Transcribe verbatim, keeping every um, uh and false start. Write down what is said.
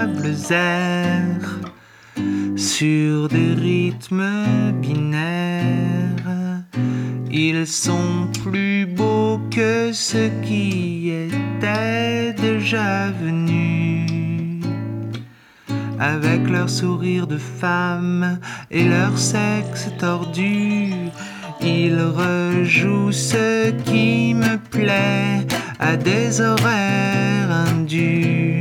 airs sur des rythmes binaires. Ils sont plus beaux que ceux qui étaient déjà venus, avec leur sourire de femme et leur sexe tordu. Ils rejouent ce qui me plaît à des horaires indus.